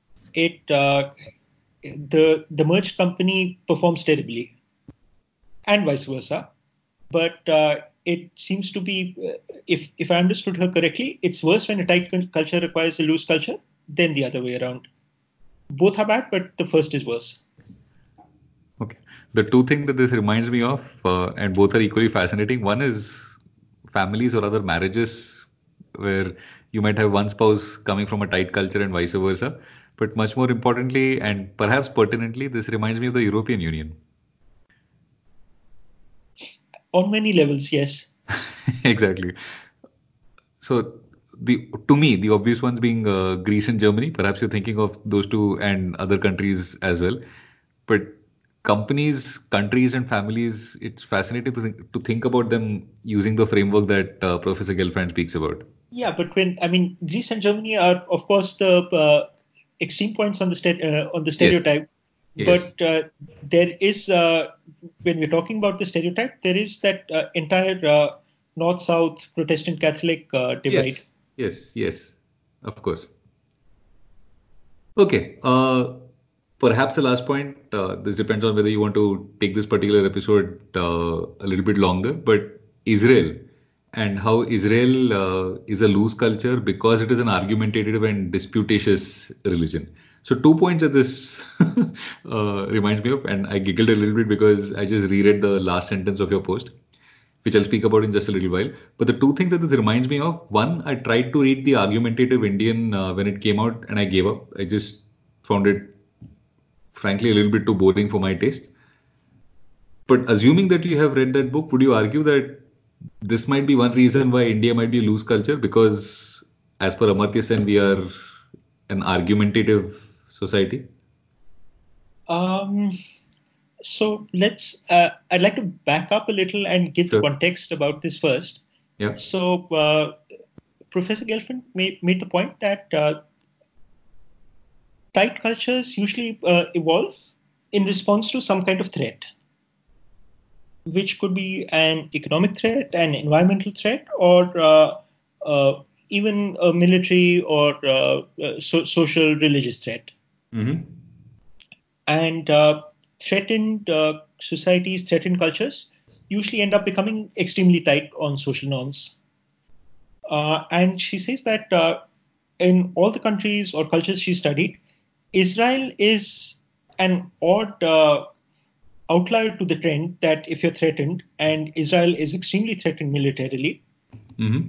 the merged company performs terribly, and vice versa. But it seems to be, if I understood her correctly, it's worse when a tight culture acquires a loose culture than the other way around. Both are bad, but the first is worse. Okay. The two things that this reminds me of, and both are equally fascinating. One is families or other marriages where you might have one spouse coming from a tight culture and vice versa. But much more importantly, and perhaps pertinently, this reminds me of the European Union. On many levels, yes. Exactly. So to me, the obvious ones being Greece and Germany. Perhaps you're thinking of those two and other countries as well. But companies, countries, and families, it's fascinating to think about them using the framework that Professor Gelfand speaks about. Yeah, but Greece and Germany are, of course, the extreme points on the Yes, stereotype. yes, But there is, when we're talking about the stereotype, there is that entire North-South Protestant-Catholic divide. yes, of course. Okay. Perhaps the last point, this depends on whether you want to take this particular episode a little bit longer, but Israel and how Israel is a loose culture because it is an argumentative and disputatious religion. So, two points that this reminds me of, and I giggled a little bit because I just reread the last sentence of your post, which I'll speak about in just a little while. But the two things that this reminds me of, one, I tried to read the argumentative Indian when it came out and I gave up. I just found it, frankly, a little bit too boring for my taste. But assuming that you have read that book, would you argue that this might be one reason why India might be a loose culture, because as per Amartya Sen, we are an argumentative society. Um, so I'd like to back up a little and give Sure. context about this first. Yeah. So, Professor Gelfand made the point that tight cultures usually evolve in response to some kind of threat, which could be an economic threat, an environmental threat, or even a military or social religious threat. Mm-hmm. And threatened societies, threatened cultures usually end up becoming extremely tight on social norms. And she says that in all the countries or cultures she studied, Israel is an odd outlier to the trend that if you're threatened, and Israel is extremely threatened militarily, Mm-hmm.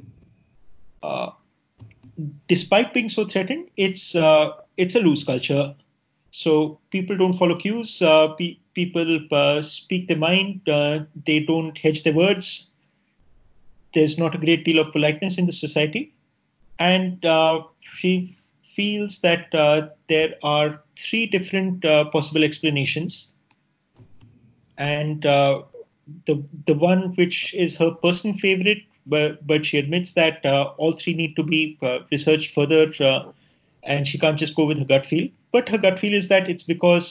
despite being so threatened, it's a loose culture. So people don't follow cues. People speak their mind. They don't hedge their words. There's not a great deal of politeness in the society, and she feels that there are three different possible explanations, and the one which is her personal favorite, but she admits that all three need to be researched further, and she can't just go with her gut feel. But her gut feel is that it's because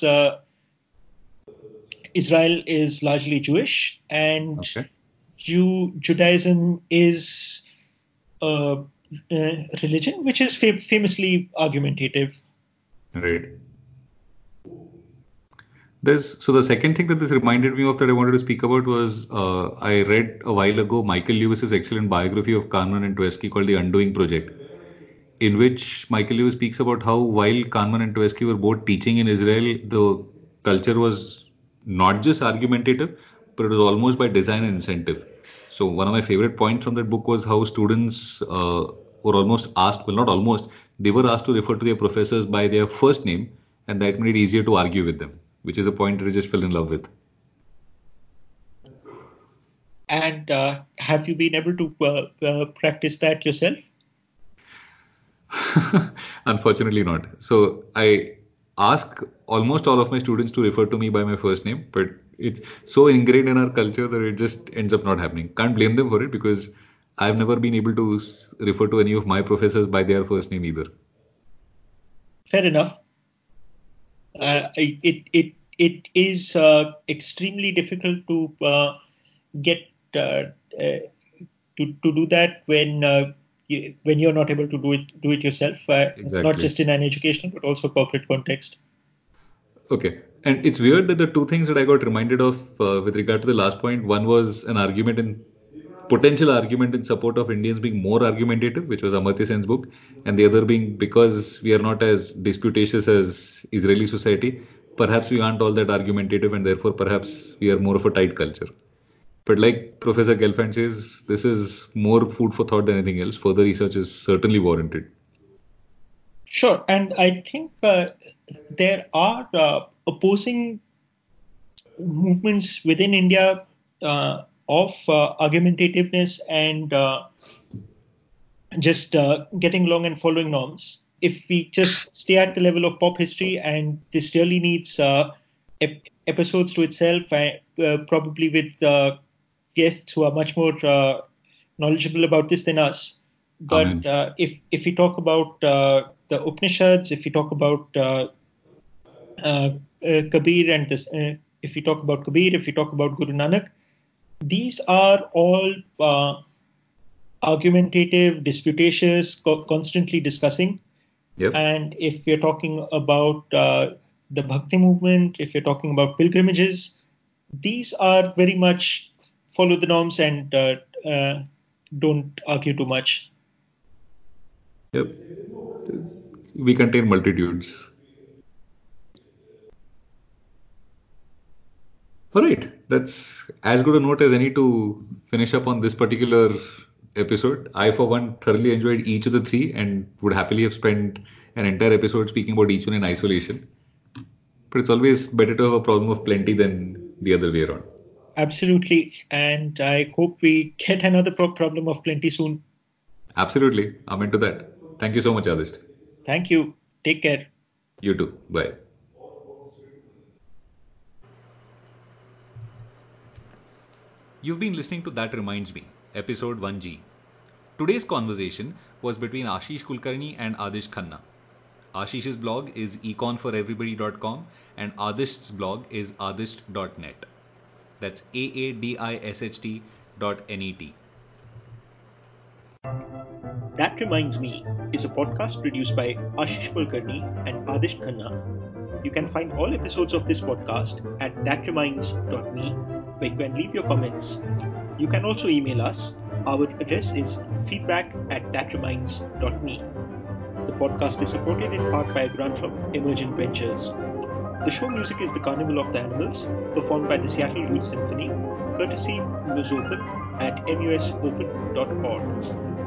Israel is largely Jewish, and Okay. Judaism is a religion which is famously argumentative. Right. So the second thing that this reminded me of that I wanted to speak about was I read a while ago Michael Lewis's excellent biography of Kahneman and Tversky called The Undoing Project, in which Michael Lewis speaks about how while Kahneman and Tversky were both teaching in Israel, the culture was not just argumentative, but it was almost by design and incentive. So one of my favorite points from that book was how students were almost asked, well, not almost, they were asked to refer to their professors by their first name, and that made it easier to argue with them, which is a point that I just fell in love with. And have you been able to practice that yourself? Unfortunately not. So I ask almost all of my students to refer to me by my first name, but it's so ingrained in our culture that it just ends up not happening. Can't blame them for it because I've never been able to refer to any of my professors by their first name either. Fair enough. It is extremely difficult to get to do that when you're not able to do it yourself, not Exactly. just in an educational but also corporate context. Okay. And it's weird that the two things that I got reminded of with regard to the last point, one was an potential argument in support of Indians being more argumentative, which was Amartya Sen's book, and the other being because we are not as disputatious as Israeli society, perhaps we aren't all that argumentative, and therefore perhaps we are more of a tight culture. But like Professor Gelfand says, this is more food for thought than anything else. Further research is certainly warranted. Sure, and I think there are opposing movements within India of argumentativeness and just getting along and following norms. If we just stay at the level of pop history, and this really needs episodes to itself, probably with guests who are much more knowledgeable about this than us. But Amen. If we talk about the Upanishads, if we talk about Kabir and this, if we talk about Kabir, if we talk about Guru Nanak, these are all argumentative, disputatious, constantly discussing. Yep. And if you're talking about the Bhakti movement, if you're talking about pilgrimages, these are very much follow the norms and don't argue too much. Yep. We contain multitudes. All right, that's as good a note as any to finish up on this particular episode. I, for one, thoroughly enjoyed each of the three and would happily have spent an entire episode speaking about each one in isolation. But it's always better to have a problem of plenty than the other way around. Absolutely. And I hope we get another problem of plenty soon. Absolutely. I'm into that. Thank you so much, Adist. Thank you. Take care. You too. Bye. You've been listening to That Reminds Me, episode 1G. Today's conversation was between Ashish Kulkarni and Adish Khanna. Ashish's blog is econforeverybody.com and Adish's blog is adisht.net. That's aadisht.net. That Reminds Me is a podcast produced by Ashish Kulkarni and Adish Khanna. You can find all episodes of this podcast at thatreminds.me, where you can leave your comments. You can also email us. Our address is feedback@thatreminds.me. The podcast is supported in part by a grant from Emergent Ventures. The show music is The Carnival of the Animals, performed by the Seattle Youth Symphony, courtesy Musopen at musopen.org.